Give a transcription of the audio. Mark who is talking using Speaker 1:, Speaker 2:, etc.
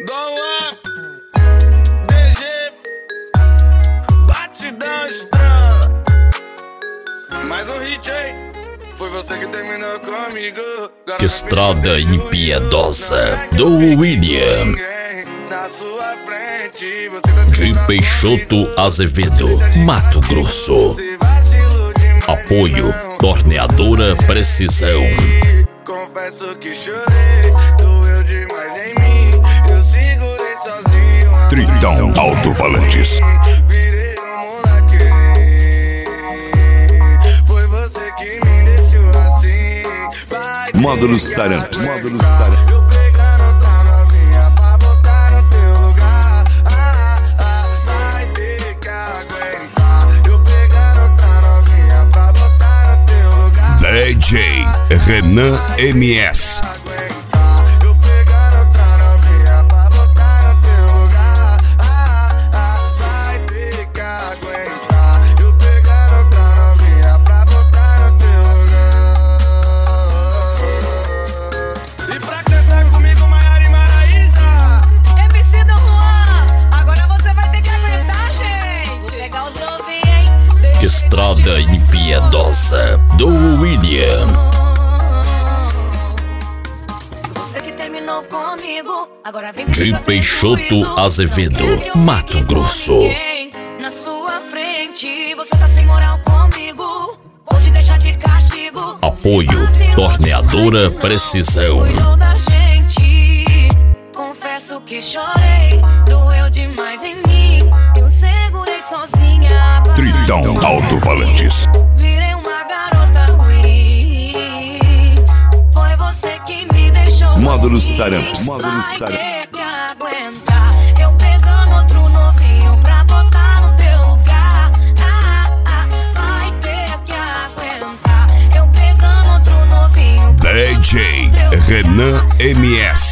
Speaker 1: Dom DG, batidão estranha. Mais um hit, hein? Foi você que terminou comigo.
Speaker 2: Estrada Impiedosa, do William.
Speaker 1: Na sua frente, você tá
Speaker 2: De Peixoto Azevedo, Mato Grosso. Apoio Torneadora Precisão.
Speaker 1: Confesso que chorei, doeu demais em mim. Eu segurei sozinho.
Speaker 3: Tritão Alto-Falantes.
Speaker 1: Virei moleque. Foi você que me deixou assim. Vai
Speaker 3: Módulos
Speaker 1: ter que
Speaker 3: Taramps.
Speaker 1: aguentar. Eu pegando outra novinha pra botar no teu lugar. Vai ter que aguentar. Eu pegando outra novinha pra botar no teu lugar.
Speaker 3: DJ Renan MS.
Speaker 1: Eu pegando outra novinha pra botar no teu lugar. Vai ter que aguentar. Eu pegando outra novinha pra botar no teu lugar. E pra cantar comigo, Maiara e Maraísa.
Speaker 4: MC Dom Juan, agora você vai ter que aguentar, gente. Vou pegar os novinhos, hein?
Speaker 2: Estrada Impiedosa, do William.
Speaker 4: Você que terminou comigo, agora vem
Speaker 2: De Peixoto Azevedo, Mato Grosso.
Speaker 4: Na sua frente, você tá sem moral comigo. Vou te deixar de castigo.
Speaker 2: Apoio Torneadora Precisão.
Speaker 4: Cuidou da gente. Confesso que chorei, doeu demais em mim. Eu segurei sozinha.
Speaker 3: Tritão Alto-Falantes.
Speaker 4: Virei uma garota ruim. Foi você que me deixou
Speaker 3: Módulos
Speaker 4: assim.
Speaker 3: Taramps.
Speaker 4: Vai ter que aguentar. Eu pegando outro novinho pra botar no teu lugar. Vai ter que aguentar. Eu pegando outro novinho pra
Speaker 3: DJ
Speaker 4: botar no teu
Speaker 3: Renan MS.